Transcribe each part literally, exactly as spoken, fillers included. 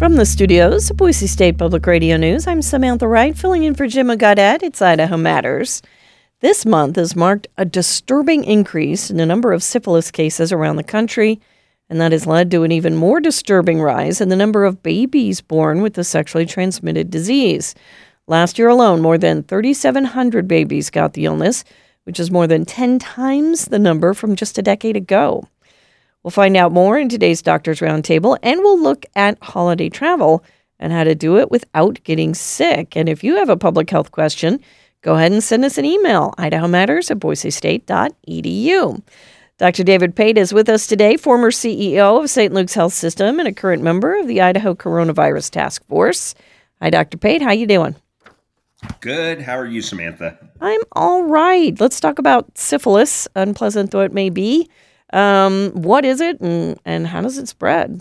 From the studios of Boise State Public Radio News, I'm Samantha Wright, filling in for Jim Gaudette. It's Idaho Matters. This month has marked a disturbing increase in the number of syphilis cases around the country, and that has led to an even more disturbing rise in the number of babies born with the sexually transmitted disease. Last year alone, more than three thousand seven hundred babies got the illness, which is more than ten times the number from just a decade ago. We'll find out more in today's Doctors Roundtable, and we'll look at holiday travel and how to do it without getting sick. And if you have a public health question, go ahead and send us an email, idaho matters at boise state dot e d u. Doctor David Pate is with us today, former C E O of Saint Luke's Health System and a current member of the Idaho Coronavirus Task Force. Hi, Doctor Pate. How you doing? Good. How are you, Samantha? I'm all right. Let's talk about syphilis, unpleasant though it may be. Um, what is it and, and how does it spread?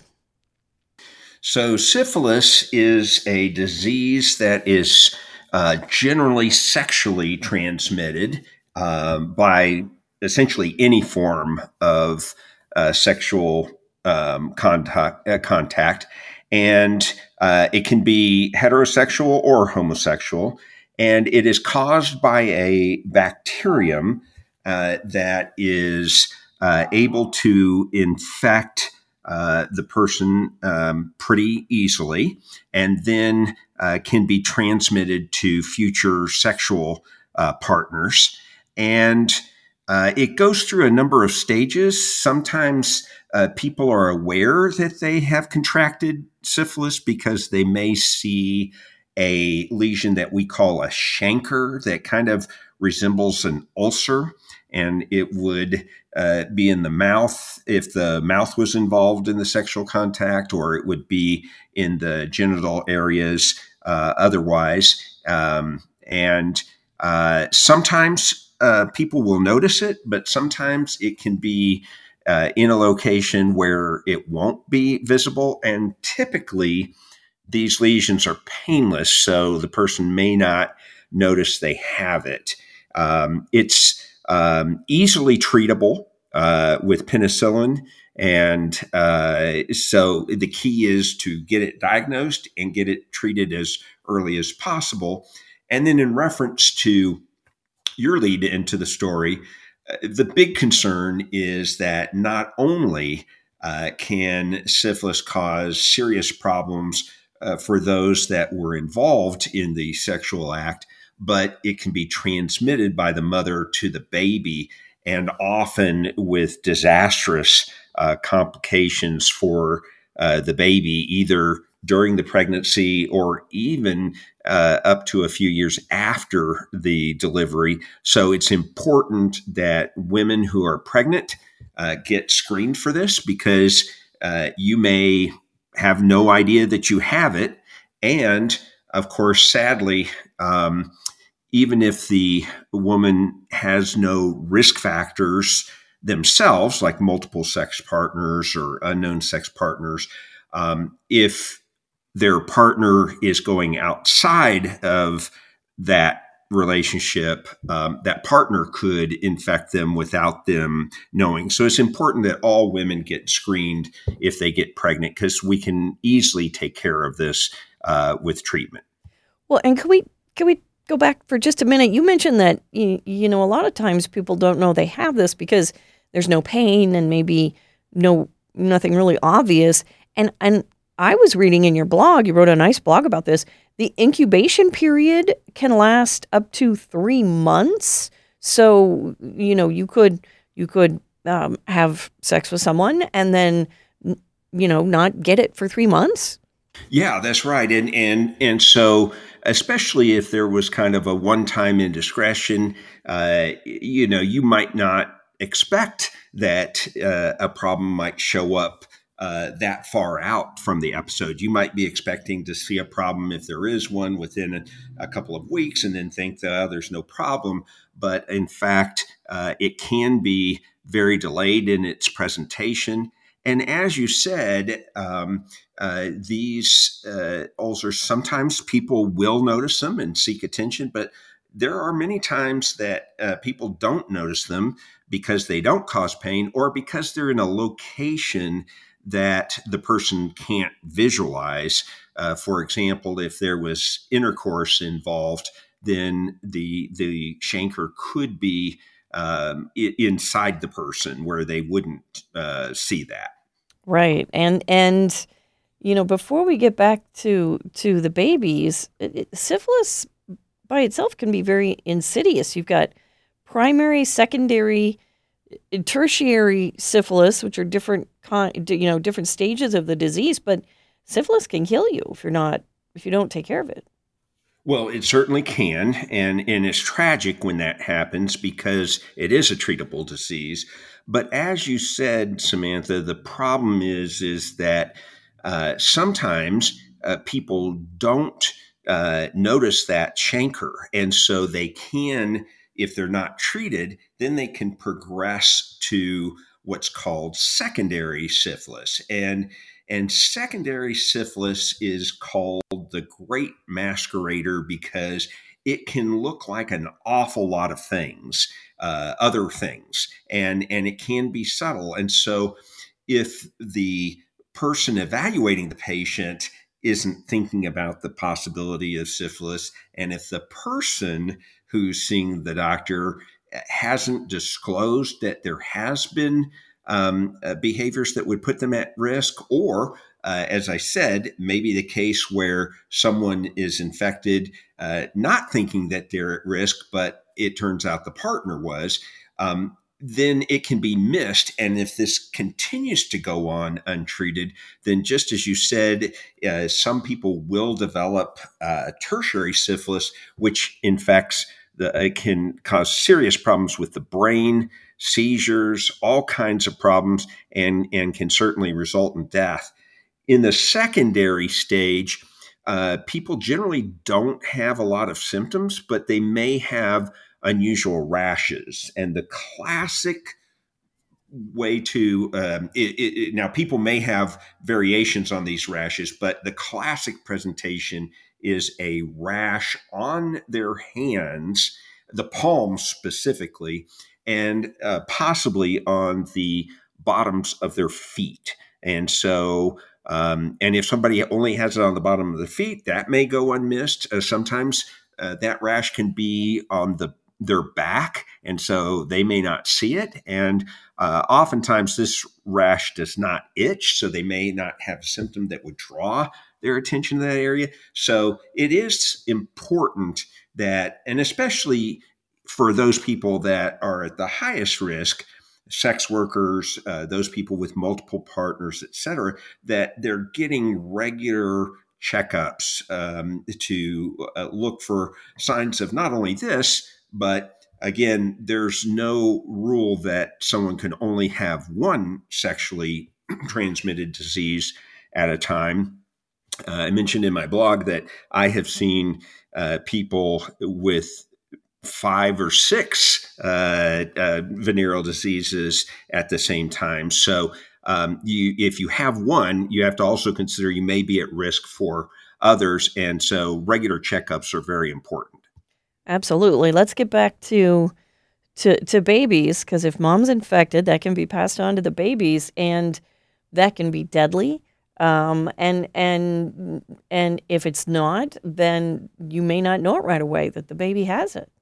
So syphilis is a disease that is uh, generally sexually transmitted um, by essentially any form of uh, sexual um, contact, uh, contact. And uh, it can be heterosexual or homosexual. And it is caused by a bacterium uh, that is Uh, able to infect uh, the person um, pretty easily, and then uh, can be transmitted to future sexual uh, partners. And uh, it goes through a number of stages. Sometimes uh, people are aware that they have contracted syphilis because they may see a lesion that we call a chancre that kind of resembles an ulcer, and it would uh, be in the mouth if the mouth was involved in the sexual contact, or it would be in the genital areas uh, otherwise. Um, and uh, sometimes uh, people will notice it, but sometimes it can be uh, in a location where it won't be visible. And typically, these lesions are painless, so the person may not notice they have it. Um, it's um, easily treatable uh, with penicillin. And uh, so the key is to get it diagnosed and get it treated as early as possible. And then in reference to your lead into the story, uh, the big concern is that not only uh, can syphilis cause serious problems uh, for those that were involved in the sexual act, but it can be transmitted by the mother to the baby, and often with disastrous uh, complications for uh, the baby, either during the pregnancy or even uh, up to a few years after the delivery. So it's important that women who are pregnant uh, get screened for this, because uh, you may have no idea that you have it. And of course, sadly, um, even if the woman has no risk factors themselves, like multiple sex partners or unknown sex partners, um, if their partner is going outside of that relationship, um, that partner could infect them without them knowing. So it's important that all women get screened if they get pregnant, because we can easily take care of this uh, with treatment. Well, and can we can we go back for just a minute? You mentioned that you, you know a lot of times people don't know they have this because there's no pain and maybe no nothing really obvious. And and I was reading in your blog, you wrote a nice blog about this. The incubation period can last up to three months. So you know you could you could um, have sex with someone and then you know not get it for three months. Yeah, that's right. And and and so especially if there was kind of a one-time indiscretion, uh, you know, you might not expect that uh, a problem might show up uh, that far out from the episode. You might be expecting to see a problem, if there is one, within a, a couple of weeks, and then think that oh, there's no problem. But in fact, uh, it can be very delayed in its presentation. And as you said, um, uh, these uh, ulcers, sometimes people will notice them and seek attention, but there are many times that uh, people don't notice them because they don't cause pain, or because they're in a location that the person can't visualize. Uh, for example, if there was intercourse involved, then the the chancre could be um, I- inside the person where they wouldn't uh, see that. Right. And and you know, before we get back to to the babies, it, it- syphilis by itself can be very insidious. You've got primary, secondary, uh, tertiary syphilis, which are different con- you know, different stages of the disease, but syphilis can kill you if you're not if you don't take care of it. Well, it certainly can, and and it's tragic when that happens because it is a treatable disease. But as you said, Samantha, the problem is is that uh, sometimes uh, people don't uh, notice that chancre, and so they can, if they're not treated, then they can progress to what's called secondary syphilis, and and secondary syphilis is called the great masquerader because it can look like an awful lot of things, uh, other things, and and it can be subtle. And so, if the person evaluating the patient isn't thinking about the possibility of syphilis, and if the person who's seeing the doctor hasn't disclosed that there has been um, uh, behaviors that would put them at risk, or uh, as I said, maybe the case where someone is infected, uh, not thinking that they're at risk, but it turns out the partner was, um, then it can be missed. And if this continues to go on untreated, then just as you said, uh, some people will develop uh, tertiary syphilis, which infects the, it can cause serious problems with the brain, seizures, all kinds of problems, and, and can certainly result in death. In the secondary stage, uh, people generally don't have a lot of symptoms, but they may have unusual rashes. And the classic way to um, it, it, now people may have variations on these rashes, but the classic presentation is a rash on their hands, the palms specifically, and uh, possibly on the bottoms of their feet. And so um, and if somebody only has it on the bottom of the feet, that may go unmissed. Uh, sometimes uh, that rash can be on the their back, and so they may not see it. And uh, oftentimes this rash does not itch, so they may not have a symptom that would draw their attention to that area. So it is important that, and especially for those people that are at the highest risk, sex workers, uh, those people with multiple partners, et cetera, that they're getting regular checkups um, to uh, look for signs of not only this, but again, there's no rule that someone can only have one sexually transmitted disease at a time. Uh, I mentioned in my blog that I have seen uh, people with five or six uh, uh, venereal diseases at the same time. So um, you, if you have one, you have to also consider you may be at risk for others. And so regular checkups are very important. Absolutely. Let's get back to to to babies, because if mom's infected, that can be passed on to the babies, and that can be deadly. Um, and and and if it's not, then you may not know it right away that the baby has it.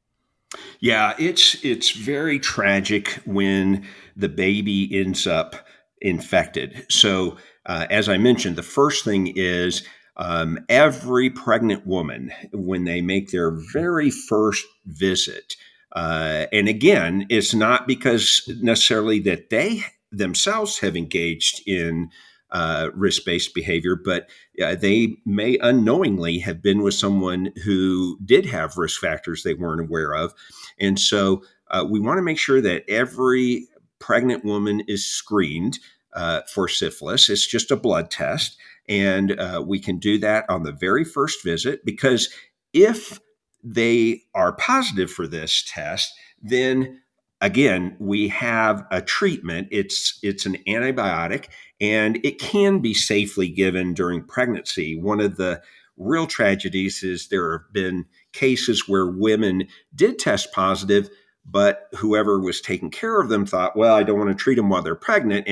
Yeah, it's it's very tragic when the baby ends up infected. So, uh, as I mentioned, the first thing is um, every pregnant woman, when they make their very first visit, uh, and again, it's not because necessarily that they themselves have engaged in uh, risk-based behavior, but uh, they may unknowingly have been with someone who did have risk factors they weren't aware of. And so uh, we want to make sure that every pregnant woman is screened uh, for syphilis. It's just a blood test. And uh, we can do that on the very first visit, because if they are positive for this test, then again, we have a treatment. It's it's an antibiotic, and it can be safely given during pregnancy. One of the real tragedies is there have been cases where women did test positive, but whoever was taking care of them thought, well, I don't want to treat them while they're pregnant, and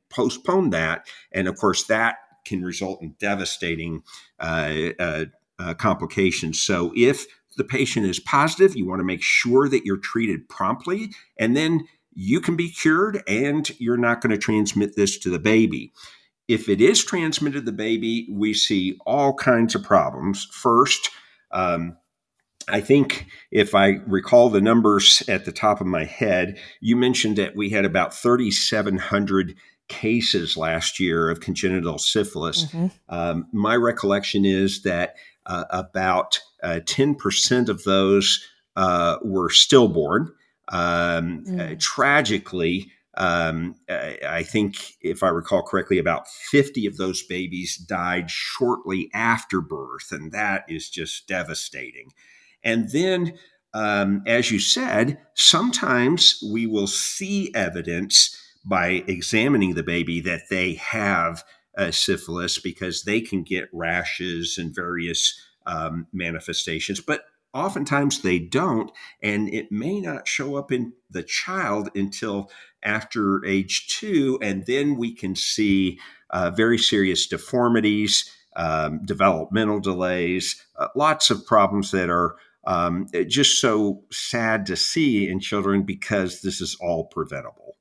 postpone that. And of course, that can result in devastating uh, uh, uh, complications. So if the patient is positive, you want to make sure that you're treated promptly, and then you can be cured and you're not going to transmit this to the baby. If it is transmitted to the baby, we see all kinds of problems. First, um, I think if I recall the numbers at the top of my head, you mentioned that we had about thirty-seven hundred cases last year of congenital syphilis. Mm-hmm. Um, my recollection is that uh, about uh, ten percent of those uh, were stillborn. Um, Mm. uh, tragically, um, I, I think, if I recall correctly, about fifty of those babies died shortly after birth, and that is just devastating. And then, um, as you said, sometimes we will see evidence by examining the baby that they have uh, syphilis, because they can get rashes and various um, manifestations, but oftentimes they don't, and it may not show up in the child until after age two, and then we can see uh, very serious deformities, um, developmental delays, uh, lots of problems that are um, just so sad to see in children, because this is all preventable.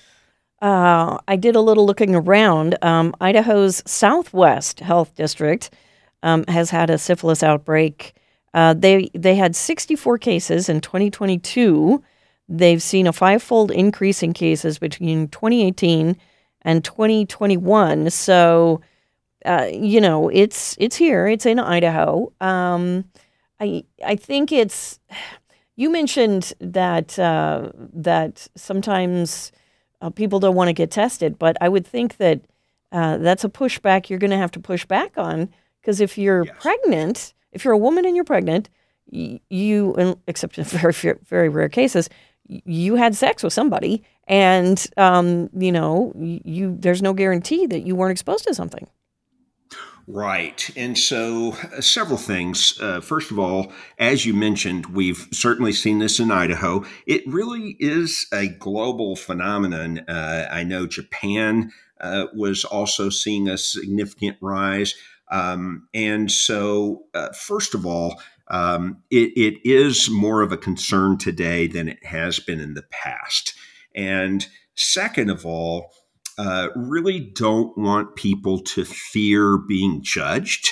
Uh, I did a little looking around. Um, Idaho's Southwest Health District um, has had a syphilis outbreak. Uh, they they had sixty-four cases in twenty twenty-two. They've seen a five-fold increase in cases between twenty eighteen and twenty twenty-one. So, uh, you know, it's it's here. It's in Idaho. Um, I I think it's. You mentioned that uh, that sometimes uh, people don't want to get tested, but I would think that uh, that's a pushback you're going to have to push back on, because if you're Yes. pregnant, if you're a woman and you're pregnant, y- you, except in very very very rare cases, y- you had sex with somebody, and um, you know y- you there's no guarantee that you weren't exposed to something. Right. And so, uh, several things. Uh, first of all, as you mentioned, we've certainly seen this in Idaho. It really is a global phenomenon. Uh, I know Japan uh, was also seeing a significant rise. Um, and so, uh, first of all, um, it, it is more of a concern today than it has been in the past. And second of all, uh, really don't want people to fear being judged.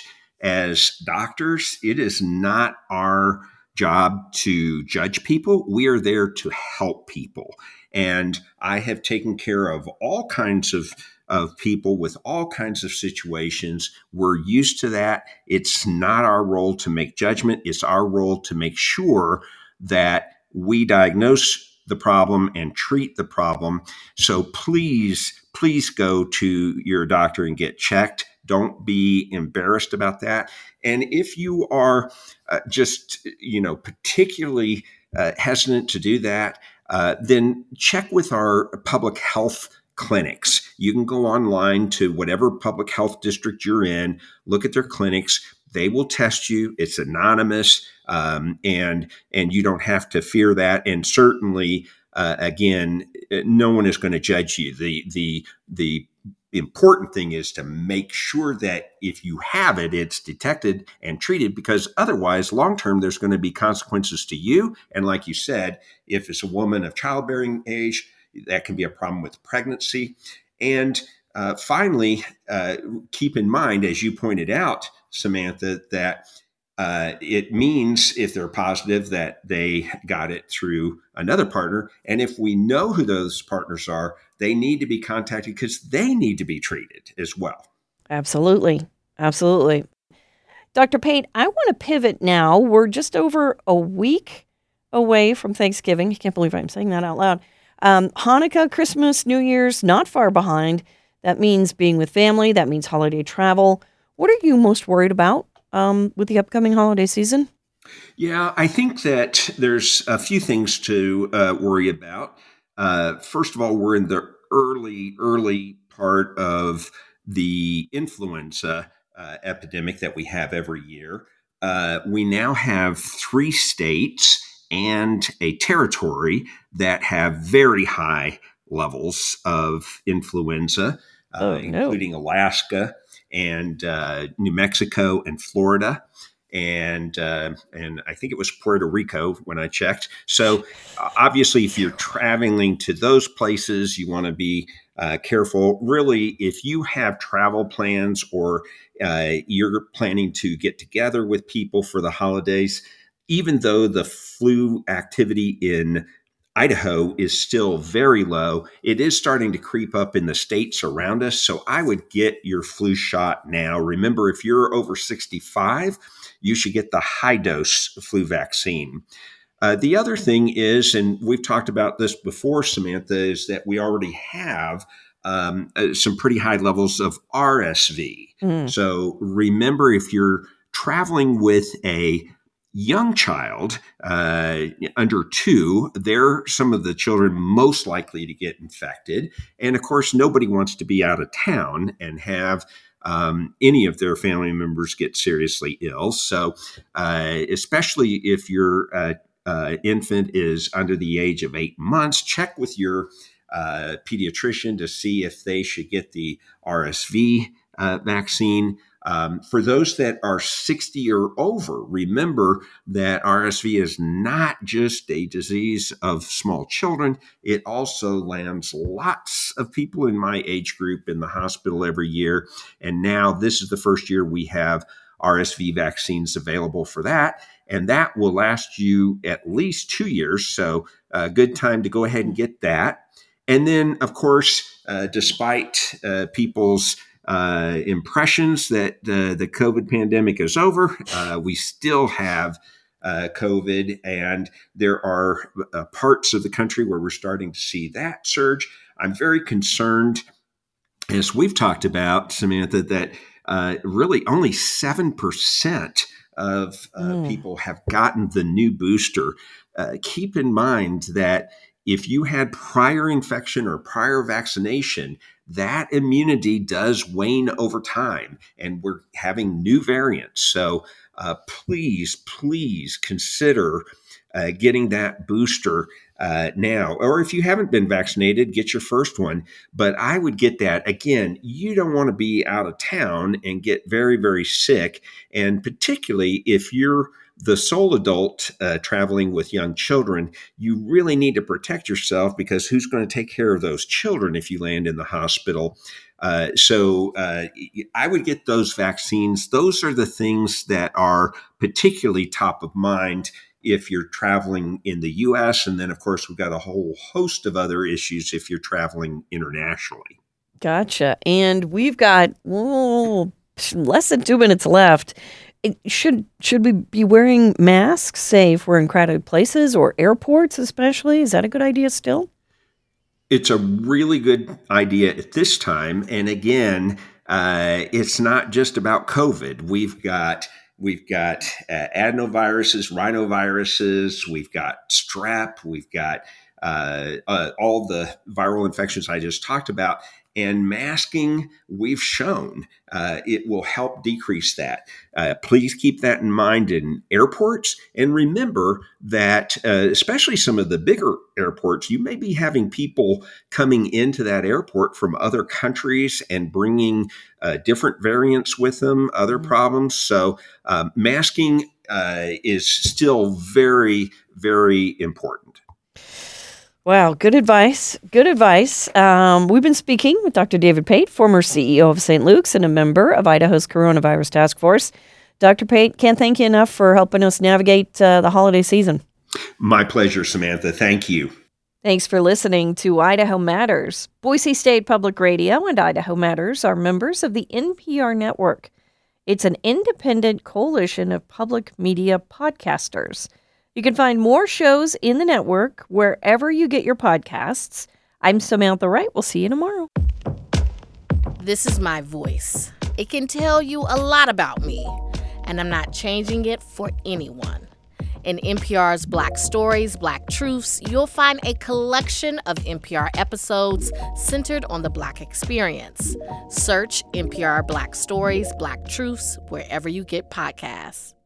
As doctors, it is not our job to judge people. We are there to help people. And I have taken care of all kinds of, of people with all kinds of situations. We're used to that. It's not our role to make judgment. It's our role to make sure that we diagnose the problem and treat the problem. So please, please go to your doctor and get checked. Don't be embarrassed about that. And if you are uh, just, you know, particularly uh, hesitant to do that, uh, then check with our public health clinics. You can go online to whatever public health district you're in, look at their clinics. They will test you. It's anonymous, um, and and you don't have to fear that. And certainly, uh, again, no one is going to judge you. The the the important thing is to make sure that if you have it, it's detected and treated, because otherwise, long term, there's going to be consequences to you. And like you said, if it's a woman of childbearing age, that can be a problem with pregnancy. And uh, finally, uh, keep in mind, as you pointed out, Samantha, that uh, it means if they're positive that they got it through another partner. And if we know who those partners are, they need to be contacted because they need to be treated as well. Absolutely. Absolutely. Doctor Pate, I want to pivot now. We're just over a week away from Thanksgiving. I can't believe I'm saying that out loud. Um, Hanukkah, Christmas, New Year's, not far behind. That means being with family. That means holiday travel. What are you most worried about um, with the upcoming holiday season? Yeah, I think that there's a few things to uh, worry about. Uh, first of all, we're in the early, early part of the influenza uh, epidemic that we have every year. Uh, we now have three states and a territory that have very high levels of influenza. uh, Oh, no. including Alaska and uh, New Mexico and Florida. And uh, and I think it was Puerto Rico when I checked. So uh, obviously, if you're traveling to those places, you want to be uh, careful. Really, if you have travel plans or uh, you're planning to get together with people for the holidays, even though the flu activity in Idaho is still very low, it is starting to creep up in the states around us. So I would get your flu shot now. Remember, if you're over sixty-five, you should get the high dose flu vaccine. Uh, the other thing is, and we've talked about this before, Samantha, is that we already have um, uh, some pretty high levels of R S V. Mm. So remember, if you're traveling with a young child uh, under two, they're some of the children most likely to get infected. And of course, nobody wants to be out of town and have um, any of their family members get seriously ill. So uh, especially if your uh, uh, infant is under the age of eight months, check with your uh, pediatrician to see if they should get the R S V uh, vaccine. Um, for those that are sixty or over, remember that R S V is not just a disease of small children. It also lands lots of people in my age group in the hospital every year. And now this is the first year we have R S V vaccines available for that. And that will last you at least two years. So a good time to go ahead and get that. And then, of course, uh, despite uh, people's Uh, impressions that uh, the COVID pandemic is over, uh, we still have uh, COVID, and there are uh, parts of the country where we're starting to see that surge. I'm very concerned, as we've talked about, Samantha, that uh, really only seven percent of uh, Mm. people have gotten the new booster. Uh, keep in mind that if you had prior infection or prior vaccination, that immunity does wane over time, and we're having new variants. So uh, please, please consider uh, getting that booster uh, now. Or if you haven't been vaccinated, get your first one. But I would get that. Again, you don't want to be out of town and get very, very sick. And particularly if you're the sole adult uh, traveling with young children, you really need to protect yourself, because who's going to take care of those children if you land in the hospital? Uh, so uh, I would get those vaccines. Those are the things that are particularly top of mind if you're traveling in the U S. And then, of course, we've got a whole host of other issues if you're traveling internationally. Gotcha. And we've got oh, less than two minutes left. It, should should we be wearing masks, say, if we're in crowded places or airports especially? Is that a good idea still? It's a really good idea at this time. And again, uh, it's not just about COVID. We've got we've got uh, adenoviruses, rhinoviruses, we've got strep, we've got uh, uh, all the viral infections I just talked about. And masking, we've shown uh, it will help decrease that. Uh, please keep that in mind in airports. And remember that, uh, especially some of the bigger airports, you may be having people coming into that airport from other countries and bringing uh, different variants with them, other mm-hmm. problems. So um, masking uh, is still very, very important. Wow, good advice. Good advice. Um, we've been speaking with Doctor David Pate, former C E O of Saint Luke's and a member of Idaho's Coronavirus Task Force. Doctor Pate, can't thank you enough for helping us navigate uh, the holiday season. My pleasure, Samantha. Thank you. Thanks for listening to Idaho Matters. Boise State Public Radio and Idaho Matters are members of the N P R network. It's an independent coalition of public media podcasters. You can find more shows in the network wherever you get your podcasts. I'm Samantha Wright. We'll see you tomorrow. This is my voice. It can tell you a lot about me, and I'm not changing it for anyone. In N P R's Black Stories, Black Truths, you'll find a collection of N P R episodes centered on the Black experience. Search N P R Black Stories, Black Truths wherever you get podcasts.